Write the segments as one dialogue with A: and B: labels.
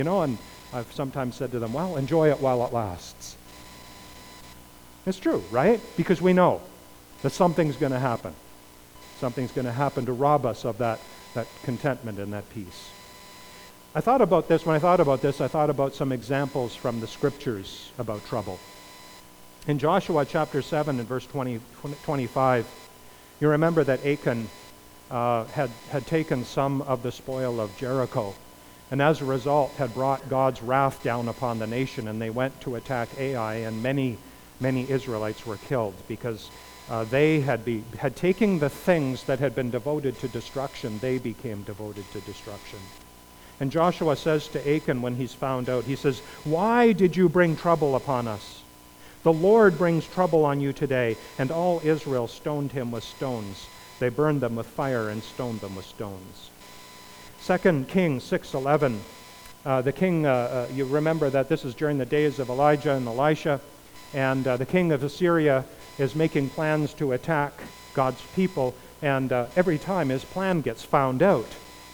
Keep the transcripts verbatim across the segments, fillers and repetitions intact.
A: You know, and I've sometimes said to them, well, enjoy it while it lasts. It's true, right? Because we know that something's going to happen. Something's going to happen to rob us of that, that contentment and that peace. I thought about this, when I thought about this, I thought about some examples from the scriptures about trouble. In Joshua chapter seven and verse twenty, twenty-five, you remember that Achan uh, had, had taken some of the spoil of Jericho, and as a result had brought God's wrath down upon the nation, and they went to attack Ai, and many, many Israelites were killed because uh, they had, be, had taken the things that had been devoted to destruction, they became devoted to destruction. And Joshua says to Achan when he's found out, he says, why did you bring trouble upon us? The Lord brings trouble on you today. And all Israel stoned him with stones. They burned them with fire and stoned them with stones. Second Kings six eleven. Uh, the king, uh, uh, you remember that this is during the days of Elijah and Elisha. And uh, the king of Assyria is making plans to attack God's people. And uh, every time his plan gets found out.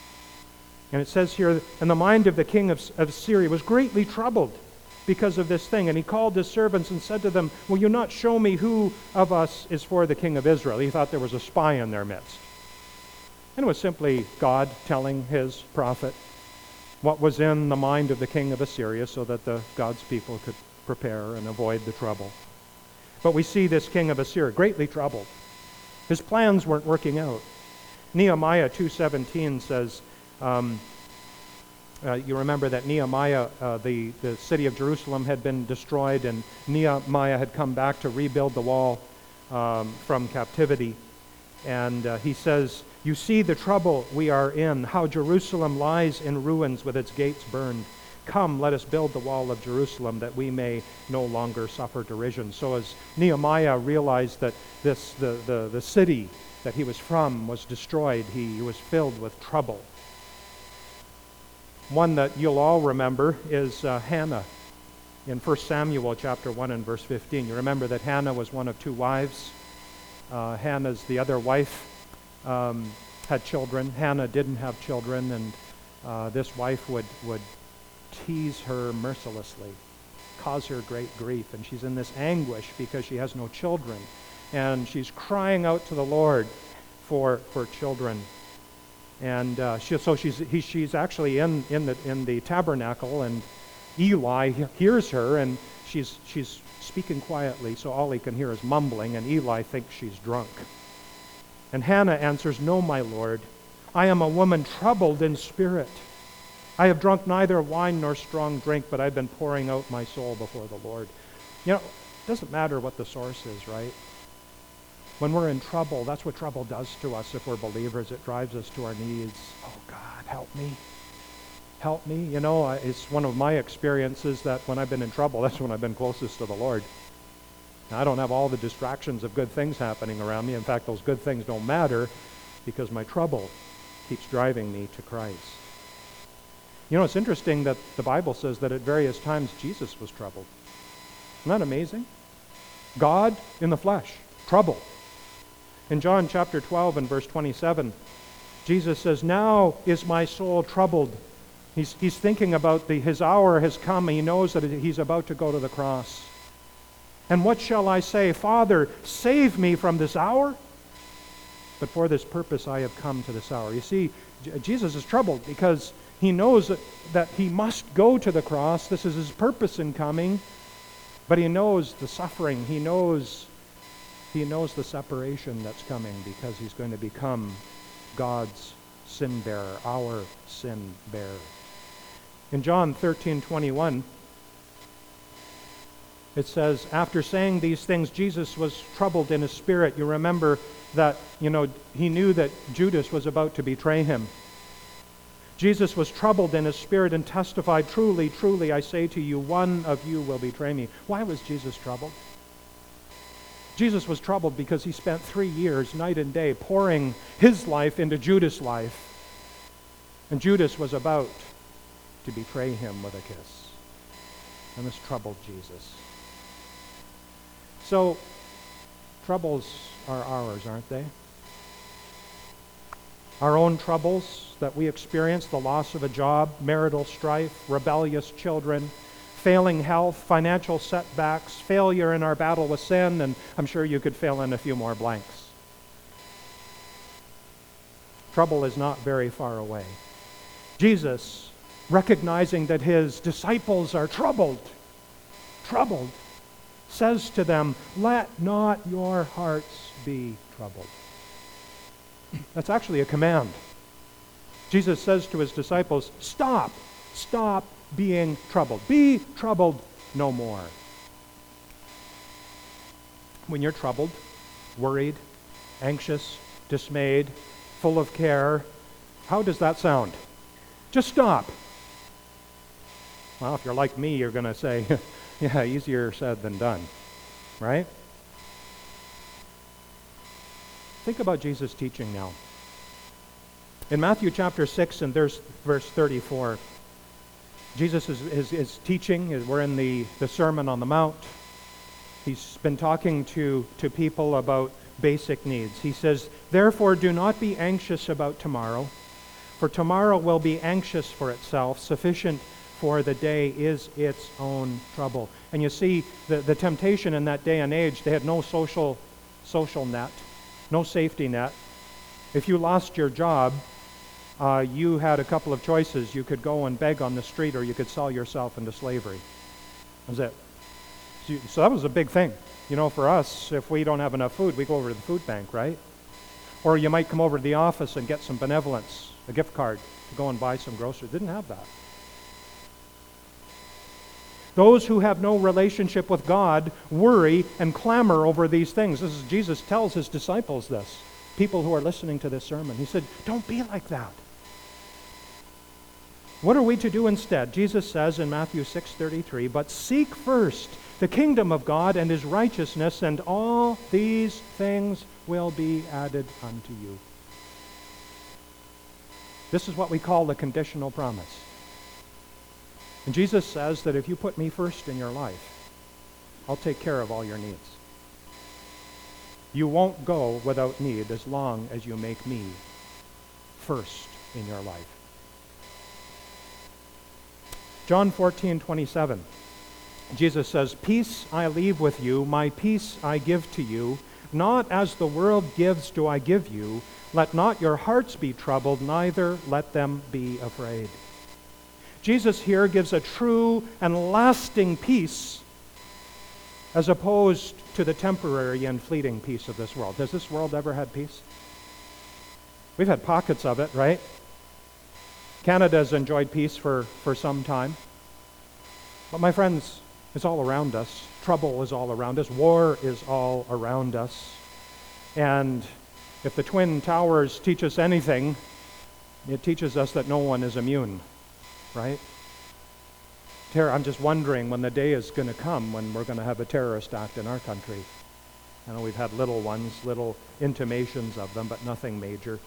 A: And it says here, and the mind of the king of, of Syria was greatly troubled because of this thing. And he called his servants and said to them, will you not show me who of us is for the king of Israel? He thought there was a spy in their midst. And it was simply God telling his prophet what was in the mind of the king of Assyria so that the God's people could prepare and avoid the trouble. But we see this king of Assyria greatly troubled. His plans weren't working out. Nehemiah two seventeen says, Um, uh, you remember that Nehemiah, uh, the, the city of Jerusalem had been destroyed, and Nehemiah had come back to rebuild the wall um, from captivity. And uh, he says, you see the trouble we are in, how Jerusalem lies in ruins with its gates burned. Come, let us build the wall of Jerusalem that we may no longer suffer derision. So as Nehemiah realized that this the, the, the city that he was from was destroyed, he was filled with trouble. One that you'll all remember is uh, Hannah in First Samuel chapter one and verse fifteen. You remember that Hannah was one of two wives. Uh, Hannah's the other wife um, had children. Hannah didn't have children, and uh, this wife would, would tease her mercilessly, cause her great grief, and she's in this anguish because she has no children. And she's crying out to the Lord for, for children. And uh, she, so she's he, she's actually in in the in the tabernacle, and Eli hears her, and she's she's speaking quietly, so all he can hear is mumbling, and Eli thinks she's drunk. And Hannah answers, "No, my Lord, I am a woman troubled in spirit. I have drunk neither wine nor strong drink, but I've been pouring out my soul before the Lord." You know, it doesn't matter what the source is, right? When we're in trouble, that's what trouble does to us if we're believers. It drives us to our knees. Oh, God, help me. Help me. You know, it's one of my experiences that when I've been in trouble, that's when I've been closest to the Lord. Now, I don't have all the distractions of good things happening around me. In fact, those good things don't matter because my trouble keeps driving me to Christ. You know, it's interesting that the Bible says that at various times Jesus was troubled. Isn't that amazing? God in the flesh, troubled. In John chapter twelve and verse twenty-seven, Jesus says, now is my soul troubled. He's, he's thinking about the, his hour has come. He knows that he's about to go to the cross. And what shall I say? Father, save me from this hour? But for this purpose I have come to this hour. You see, J- Jesus is troubled because he knows that, that he must go to the cross. This is his purpose in coming. But he knows the suffering. He knows He knows the separation that's coming because he's going to become God's sin bearer, our sin bearer. In John thirteen twenty-one, it says, after saying these things, Jesus was troubled in his spirit. You remember that, you know, he knew that Judas was about to betray him. Jesus was troubled in his spirit and testified, truly, truly, I say to you, one of you will betray me. Why was Jesus troubled? Jesus was troubled because he spent three years, night and day, pouring his life into Judas' life. And Judas was about to betray him with a kiss. And this troubled Jesus. So, troubles are ours, aren't they? Our own troubles that we experience, the loss of a job, marital strife, rebellious children, failing health, financial setbacks, failure in our battle with sin, and I'm sure you could fill in a few more blanks. Trouble is not very far away. Jesus, recognizing that his disciples are troubled, troubled, says to them, "Let not your hearts be troubled." That's actually a command. Jesus says to his disciples, stop, stop being troubled. Be troubled no more. When you're troubled, worried, anxious, dismayed, full of care, how does that sound? Just stop. Well, if you're like me, you're going to say, yeah, easier said than done, right? Think about Jesus' teaching now. In Matthew chapter six and there's verse thirty-four, Jesus is, is, is teaching. We're in the, the Sermon on the Mount. He's been talking to, to people about basic needs. He says, "Therefore do not be anxious about tomorrow, for tomorrow will be anxious for itself. Sufficient for the day is its own trouble." And you see, the, the temptation in that day and age, they had no social social net, no safety net. If you lost your job, uh, you had a couple of choices. You could go and beg on the street, or you could sell yourself into slavery. That was it. So, you, so that was a big thing. You know, for us, if we don't have enough food, we go over to the food bank, right? Or you might come over to the office and get some benevolence, a gift card, to go and buy some groceries. Didn't have that. Those who have no relationship with God worry and clamor over these things. This is, Jesus tells his disciples this, people who are listening to this sermon. He said, don't be like that. What are we to do instead? Jesus says in Matthew six thirty-three, "But seek first the kingdom of God and his righteousness, and all these things will be added unto you." This is what we call the conditional promise. And Jesus says that if you put me first in your life, I'll take care of all your needs. You won't go without need as long as you make me first in your life. John fourteen twenty-seven. Jesus says, "Peace I leave with you, my peace I give to you. Not as the world gives do I give you. Let not your hearts be troubled, neither let them be afraid." Jesus here gives a true and lasting peace as opposed to the temporary and fleeting peace of this world. Has this world ever had peace? We've had pockets of it, right? Canada's enjoyed peace for, for some time. But my friends, it's all around us. Trouble is all around us. War is all around us. And if the Twin Towers teach us anything, it teaches us that no one is immune, right? Terror, I'm just wondering when the day is going to come when we're going to have a terrorist act in our country. I know we've had little ones, little intimations of them, but nothing major.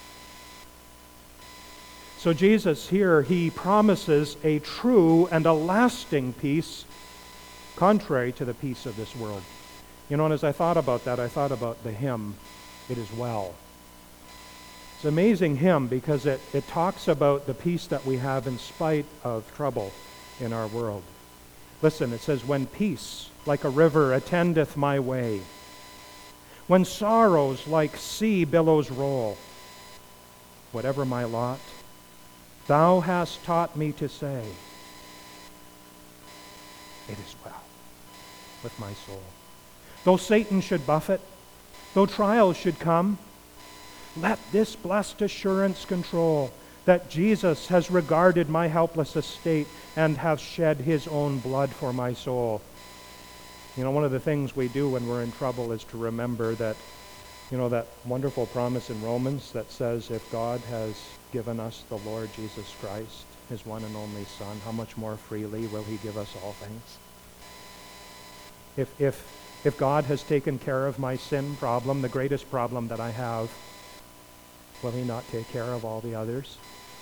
A: So Jesus here, he promises a true and a lasting peace contrary to the peace of this world. You know, and as I thought about that, I thought about the hymn, "It Is Well." It's an amazing hymn because it, it talks about the peace that we have in spite of trouble in our world. Listen, it says, "When peace like a river attendeth my way, when sorrows like sea billows roll, whatever my lot, thou hast taught me to say, it is well with my soul. Though Satan should buffet, though trials should come, let this blessed assurance control that Jesus has regarded my helpless estate and hath shed his own blood for my soul." You know, one of the things we do when we're in trouble is to remember that, you know, that wonderful promise in Romans that says, if God has given us the Lord Jesus Christ, his one and only Son, how much more freely will he give us all things? If, if, if God has taken care of my sin problem, the greatest problem that I have, will he not take care of all the others?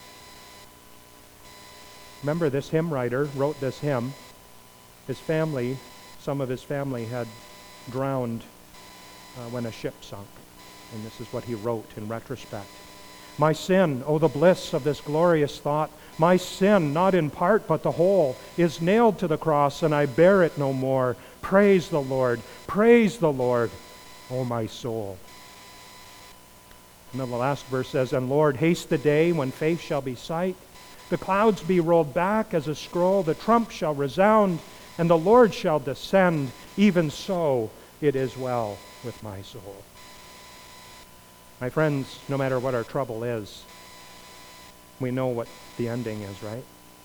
A: Remember, this hymn writer wrote this hymn. His family, some of his family had drowned uh, when a ship sunk. And this is what he wrote in retrospect. My sin, oh the bliss of this glorious thought, my sin, not in part but the whole, is nailed to the cross, and I bear it no more. Praise the Lord, praise the Lord, O my soul. And then the last verse says, And Lord, haste the day when faith shall be sight, the clouds be rolled back as a scroll, the trump shall resound, and the Lord shall descend. Even so it is well with my soul. My friends, no matter what our trouble is, we know what the ending is, right?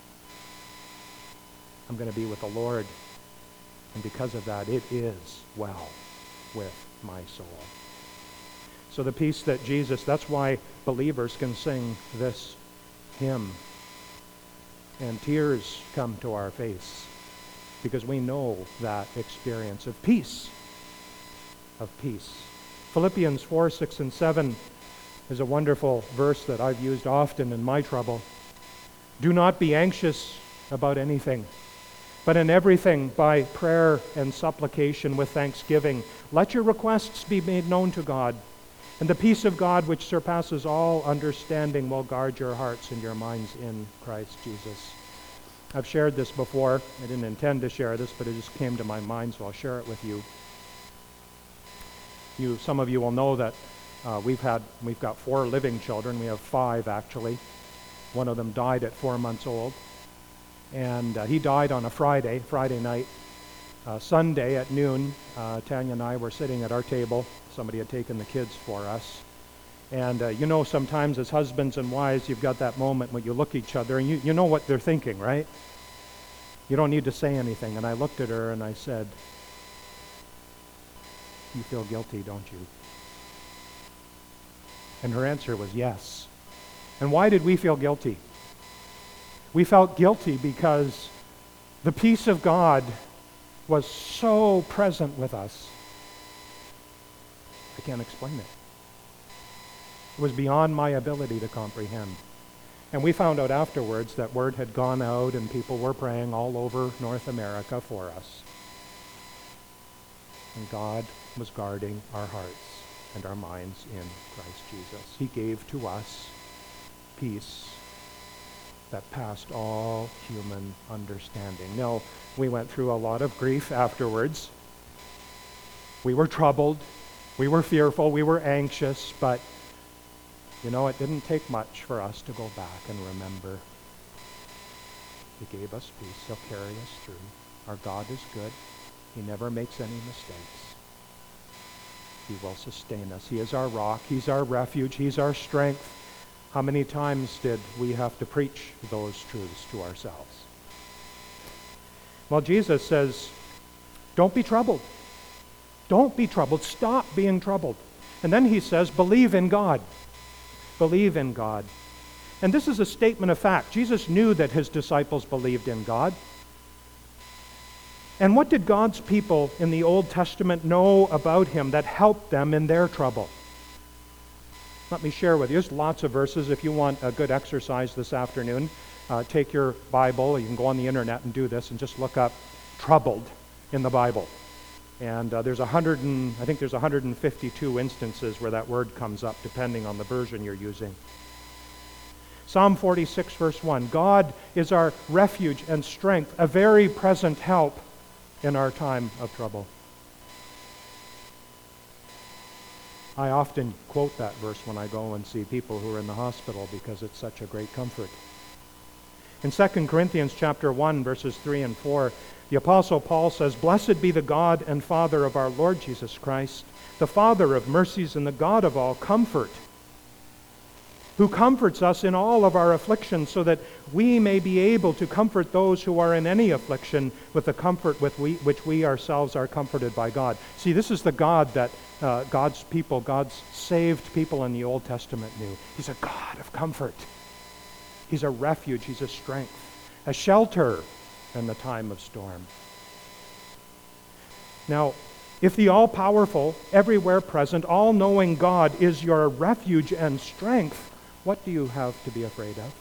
A: I'm going to be with the Lord, and because of that, it is well with my soul. So the peace that Jesus, that's why believers can sing this hymn, and tears come to our face, because we know that experience of peace, of peace. Philippians four, six, and seven is a wonderful verse that I've used often in my trouble. Do not be anxious about anything, but in everything by prayer and supplication with thanksgiving, let your requests be made known to God, and the peace of God which surpasses all understanding will guard your hearts and your minds in Christ Jesus. I've shared this before. I didn't intend to share this, but it just came to my mind, so I'll share it with you. You, some of you will know that uh, we've had, we've got four living children. We have five, actually. One of them died at four months old. And uh, he died on a Friday, Friday night. Uh, Sunday at noon, uh, Tanya and I were sitting at our table. Somebody had taken the kids for us. And uh, you know, sometimes as husbands and wives, you've got that moment when you look at each other and you, you know what they're thinking, right? You don't need to say anything. And I looked at her and I said, you feel guilty, don't you? And her answer was yes. And why did we feel guilty? We felt guilty because the peace of God was so present with us. I can't explain it. It was beyond my ability to comprehend. And we found out afterwards that word had gone out and people were praying all over North America for us. And God was guarding our hearts and our minds in Christ Jesus. He gave to us peace that passed all human understanding. Now, we went through a lot of grief afterwards. We were troubled. We were fearful. We were anxious. But, you know, it didn't take much for us to go back and remember. He gave us peace. He'll carry us through. Our God is good. He never makes any mistakes. He will sustain us. He is our rock. He's our refuge. He's our strength. How many times did we have to preach those truths to ourselves? Well, Jesus says, don't be troubled. Don't be troubled. Stop being troubled. And then he says, believe in God. Believe in God. And this is a statement of fact. Jesus knew that his disciples believed in God. And what did God's people in the Old Testament know about him that helped them in their trouble? Let me share with you. There's lots of verses. If you want a good exercise this afternoon, uh, take your Bible. You can go on the internet and do this and just look up troubled in the Bible. And uh, there's a hundred and I think there's one hundred fifty-two instances where that word comes up, depending on the version you're using. Psalm forty-six, verse one. God is our refuge and strength, a very present help in our time of trouble. I often quote that verse when I go and see people who are in the hospital because it's such a great comfort. In Second Corinthians chapter one, verses three and four, the Apostle Paul says, Blessed be the God and Father of our Lord Jesus Christ, the Father of mercies and the God of all comfort, who comforts us in all of our afflictions, so that we may be able to comfort those who are in any affliction with the comfort with we, which we ourselves are comforted by God. See, this is the God that uh, God's people, God's saved people in the Old Testament knew. He's a God of comfort. He's a refuge. He's a strength, a shelter in the time of storm. Now, if the all-powerful, everywhere present, all-knowing God is your refuge and strength, what do you have to be afraid of?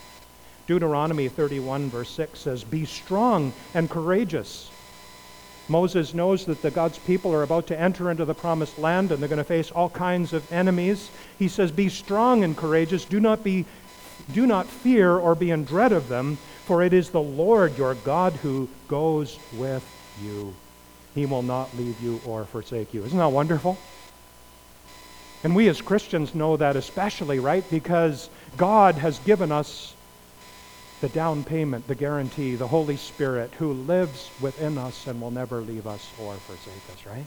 A: Deuteronomy thirty-one, verse six says, Be strong and courageous. Moses knows that the God's people are about to enter into the promised land and they're going to face all kinds of enemies. He says, "Be strong and courageous. Do not be, do not fear or be in dread of them, for it is the Lord your God who goes with you. He will not leave you or forsake you." Isn't that wonderful? And we as Christians know that especially, right? Because God has given us the down payment, the guarantee, the Holy Spirit who lives within us and will never leave us or forsake us, right?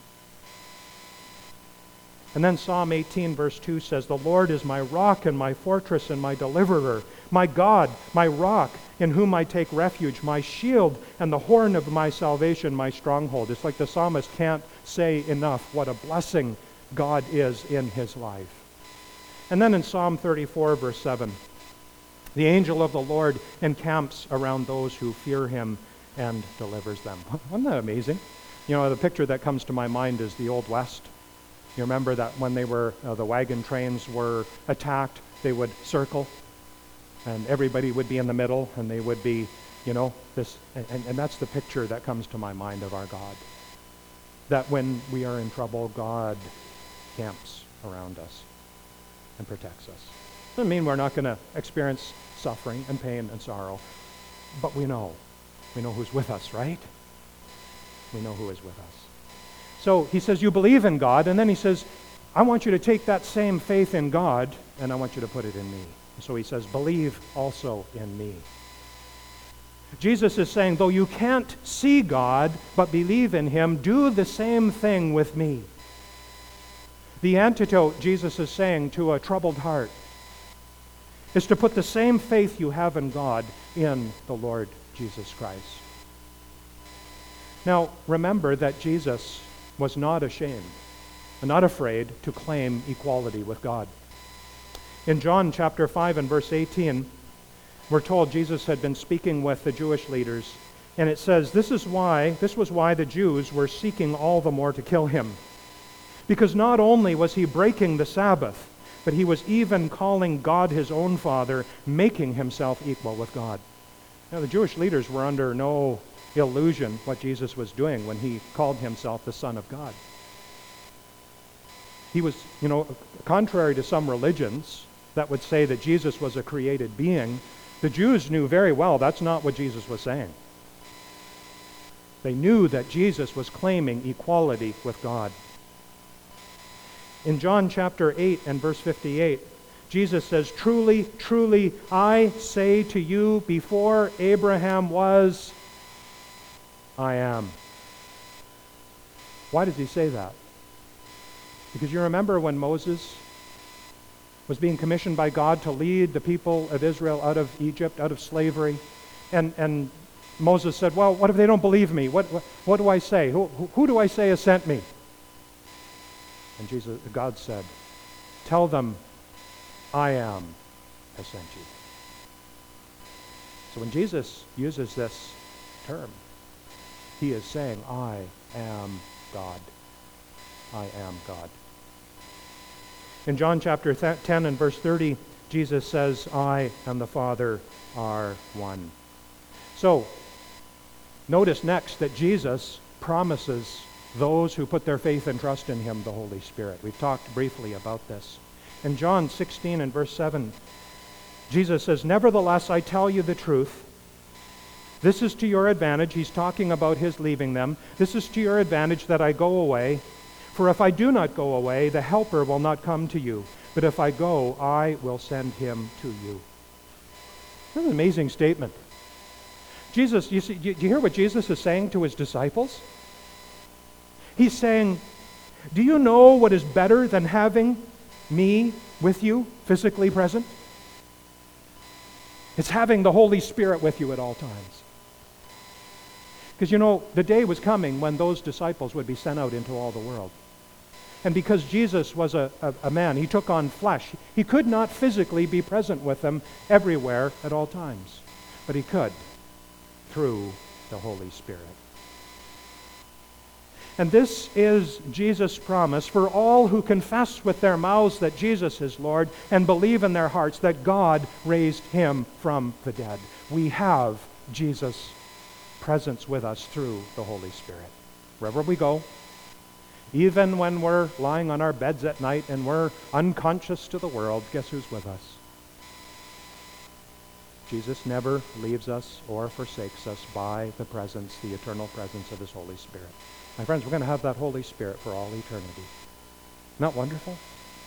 A: And then Psalm eighteen verse two says, "The Lord is my rock and my fortress and my deliverer, my God, my rock, in whom I take refuge, my shield and the horn of my salvation, my stronghold." It's like the psalmist can't say enough what a blessing God is in his life. And then in Psalm thirty-four verse seven, "The angel of the Lord encamps around those who fear him and delivers them." Isn't that amazing? You know, the picture that comes to my mind is the Old West. You remember that when they were, uh, the wagon trains were attacked, they would circle, and everybody would be in the middle, and they would be, you know, this, and, and that's the picture that comes to my mind of our God. That when we are in trouble, God camps around us and protects us. Doesn't mean we're not going to experience suffering and pain and sorrow, but we know. We know who's with us, right? We know who is with us. So he says, you believe in God, and then he says, I want you to take that same faith in God, and I want you to put it in me. So he says, believe also in me. Jesus is saying, though you can't see God, but believe in him, do the same thing with me. The antidote, Jesus is saying, to a troubled heart is to put the same faith you have in God in the Lord Jesus Christ. Now, remember that Jesus was not ashamed and not afraid to claim equality with God. In John chapter five and verse eighteen, we're told Jesus had been speaking with the Jewish leaders, and it says, this is why, this was why the Jews were seeking all the more to kill him. Because not only was he breaking the Sabbath, but he was even calling God his own Father, making himself equal with God. Now, the Jewish leaders were under no illusion what Jesus was doing when he called himself the Son of God. He was, you know, contrary to some religions that would say that Jesus was a created being, the Jews knew very well that's not what Jesus was saying. They knew that Jesus was claiming equality with God. In John chapter eight and verse fifty-eight, Jesus says, truly, truly, I say to you, before Abraham was, I am. Why does he say that? Because you remember when Moses was being commissioned by God to lead the people of Israel out of Egypt, out of slavery, and, and Moses said, well, what if they don't believe me? What, what, what do I say? Who, who, who do I say has sent me? And Jesus, God said, tell them, I am has sent you. So when Jesus uses this term, he is saying, I am God. I am God. In John chapter ten and verse thirty, Jesus says, I and the Father are one. So, notice next that Jesus promises those who put their faith and trust in him the Holy Spirit. We've talked briefly about this. In John sixteen and verse seven, Jesus says, nevertheless, I tell you the truth. This is to your advantage. He's talking about his leaving them. This is to your advantage that I go away. For if I do not go away, the Helper will not come to you. But if I go, I will send him to you. That's an amazing statement. Jesus, you see, do you hear what Jesus is saying to his disciples? He's saying, do you know what is better than having me with you, physically present? It's having the Holy Spirit with you at all times. Because, you know, the day was coming when those disciples would be sent out into all the world. And because Jesus was a, a, a man, he took on flesh. He could not physically be present with them everywhere at all times. But he could through the Holy Spirit. And this is Jesus' promise for all who confess with their mouths that Jesus is Lord and believe in their hearts that God raised him from the dead. We have Jesus' presence with us through the Holy Spirit. wherever we go. Even when we're lying on our beds at night and we're unconscious to the world, guess who's with us? Jesus never leaves us or forsakes us by the presence, the eternal presence of his Holy Spirit. My friends, we're going to have that Holy Spirit for all eternity. Isn't that wonderful?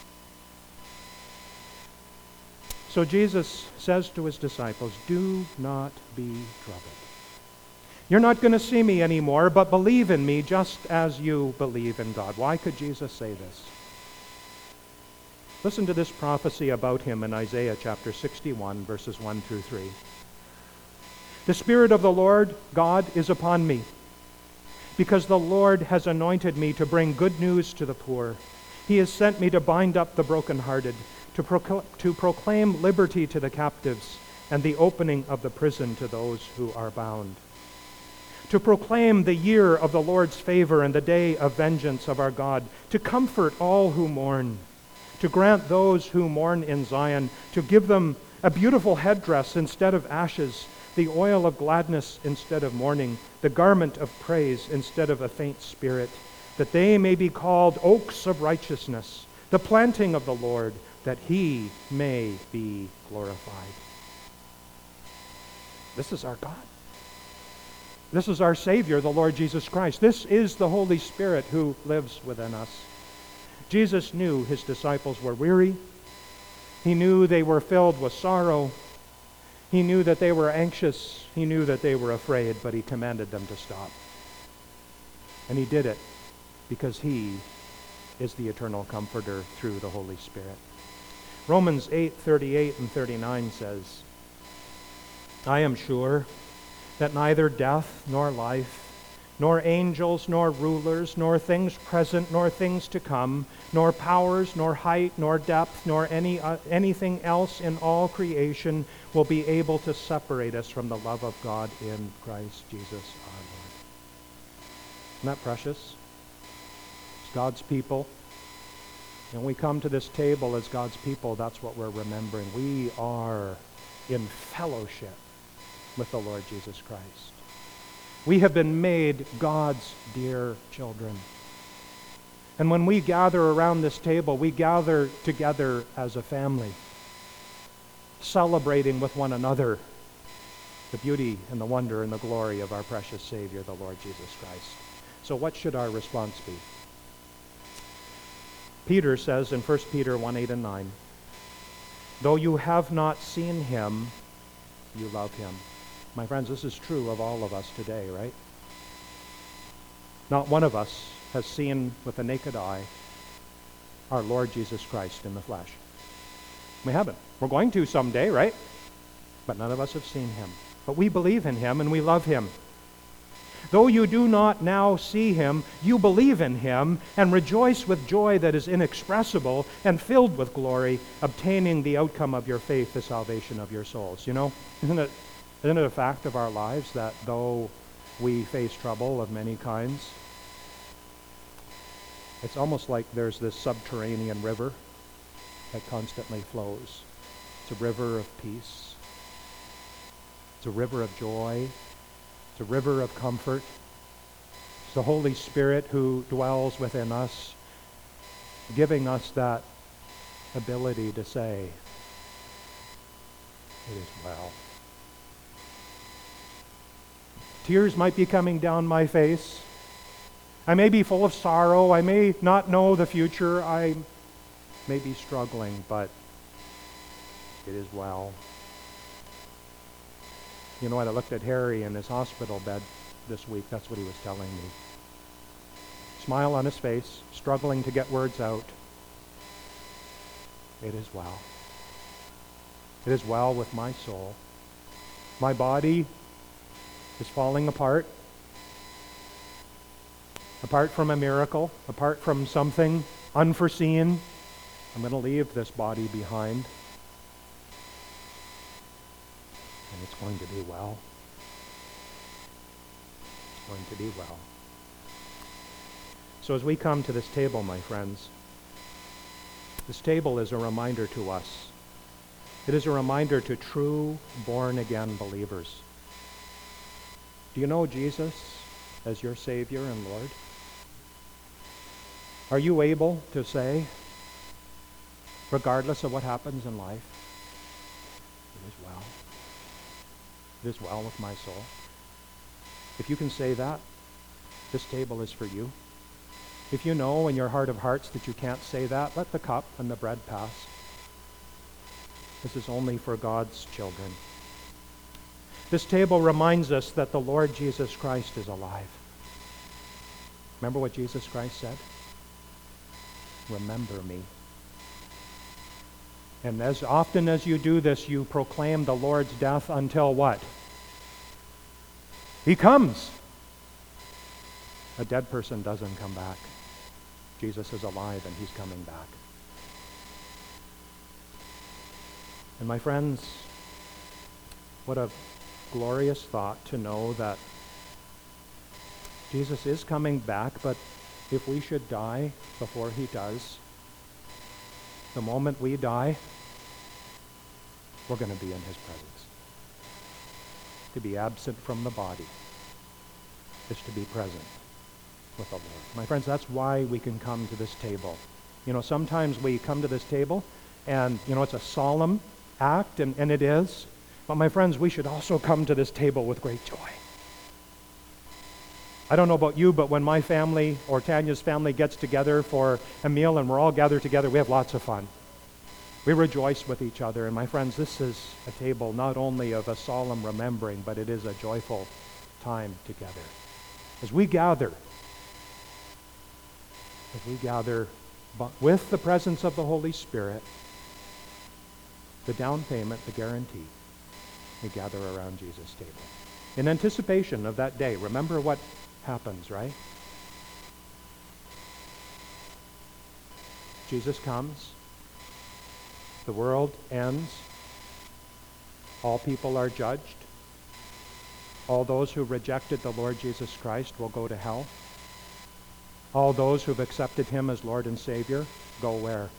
A: So Jesus says to his disciples, do not be troubled. You're not going to see me anymore, but believe in me just as you believe in God. Why could Jesus say this? Listen to this prophecy about him in Isaiah chapter sixty-one, verses one through three. The Spirit of the Lord God is upon me, because the Lord has anointed me to bring good news to the poor. He has sent me to bind up the brokenhearted, to, procl- to proclaim liberty to the captives, and the opening of the prison to those who are bound, to proclaim the year of the Lord's favor and the day of vengeance of our God, to comfort all who mourn, to grant those who mourn in Zion, to give them a beautiful headdress instead of ashes, the oil of gladness instead of mourning, the garment of praise instead of a faint spirit, that they may be called oaks of righteousness, the planting of the Lord, that he may be glorified. This is our God. This is our Savior, the Lord Jesus Christ. This is the Holy Spirit who lives within us. Jesus knew his disciples were weary. He knew they were filled with sorrow. He knew that they were anxious. He knew that they were afraid, but he commanded them to stop. And he did it because he is the eternal comforter through the Holy Spirit. Romans eight thirty-eight and thirty-nine says, I am sure that neither death nor life, nor angels, nor rulers, nor things present, nor things to come, nor powers, nor height, nor depth, nor any uh, anything else in all creation will be able to separate us from the love of God in Christ Jesus our Lord. Isn't that precious? As God's people, when we come to this table as God's people, that's what we're remembering. We are in fellowship with the Lord Jesus Christ. We have been made God's dear children. And when we gather around this table, we gather together as a family, celebrating with one another the beauty and the wonder and the glory of our precious Savior, the Lord Jesus Christ. So what should our response be? Peter says in First Peter one, eight and nine, though you have not seen him, you love him. My friends, this is true of all of us today, right? Not one of us has seen with the naked eye our Lord Jesus Christ in the flesh. We haven't. We're going to someday, right? But none of us have seen him. But we believe in him and we love him. Though you do not now see him, you believe in him and rejoice with joy that is inexpressible and filled with glory, obtaining the outcome of your faith, the salvation of your souls. You know, isn't it, isn't it a fact of our lives that though we face trouble of many kinds, it's almost like there's this subterranean river that constantly flows. It's a river of peace. It's a river of joy. It's a river of comfort. It's the Holy Spirit who dwells within us, giving us that ability to say, it is well. Tears might be coming down my face. I may be full of sorrow. I may not know the future. I may be struggling, but it is well. You know what? I looked at Harry in his hospital bed this week. That's what he was telling me. Smile on his face, struggling to get words out. It is well. It is well with my soul. My body is falling apart. Apart from a miracle, apart from something unforeseen, I'm going to leave this body behind. And it's going to be well. It's going to be well. So as we come to this table, my friends, this table is a reminder to us. It is a reminder to true born-again believers. Do you know Jesus as your Savior and Lord? Are you able to say, regardless of what happens in life, it is well. It is well with my soul? If you can say that, this table is for you. If you know in your heart of hearts that you can't say that, let the cup and the bread pass. This is only for God's children. This table reminds us that the Lord Jesus Christ is alive. Remember what Jesus Christ said? Remember me. And as often as you do this, you proclaim the Lord's death until what? He comes. A dead person doesn't come back. Jesus is alive and he's coming back. And my friends, what a glorious thought to know that Jesus is coming back, but if we should die before he does, the moment we die, we're going to be in his presence. To be absent from the body is to be present with the Lord. My friends, that's why we can come to this table. You know, sometimes we come to this table and, you know, it's a solemn act, and, and it is. But my friends, we should also come to this table with great joy. I don't know about you, but when my family or Tanya's family gets together for a meal and we're all gathered together, we have lots of fun. We rejoice with each other. And my friends, this is a table not only of a solemn remembering, but it is a joyful time together. As we gather, as we gather with the presence of the Holy Spirit, the down payment, the guarantee, we gather around Jesus' table. In anticipation of that day, remember what happens, right? Jesus comes, the world ends, all people are judged, all those who rejected the Lord Jesus Christ will go to hell. All those who've accepted him as Lord and Savior go where?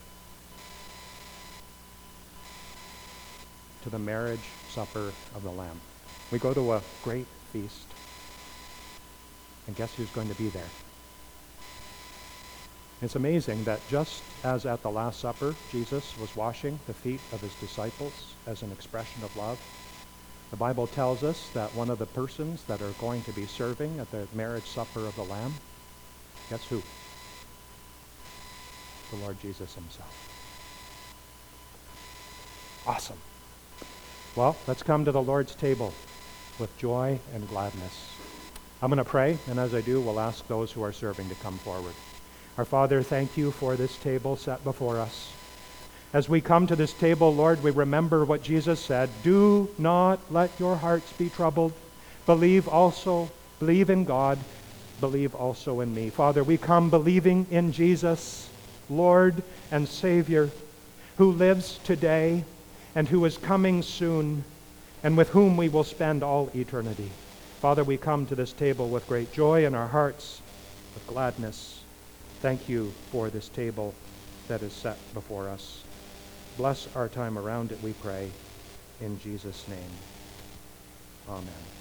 A: To the marriage supper of the Lamb. We go to a great feast. And guess who's going to be there? It's amazing that just as at the Last Supper, Jesus was washing the feet of his disciples as an expression of love, the Bible tells us that one of the persons that are going to be serving at the marriage supper of the Lamb, guess who? The Lord Jesus himself. Awesome. Well, let's come to the Lord's table with joy and gladness. I'm going to pray, and as I do, we'll ask those who are serving to come forward. Our Father, thank you for this table set before us. As we come to this table, Lord, we remember what Jesus said. Do not let your hearts be troubled. Believe also, believe in God, believe also in me. Father, we come believing in Jesus, Lord and Savior, who lives today and who is coming soon, and with whom we will spend all eternity. Father, we come to this table with great joy in our hearts, with gladness. Thank you for this table that is set before us. Bless our time around it, we pray, in Jesus' name. Amen.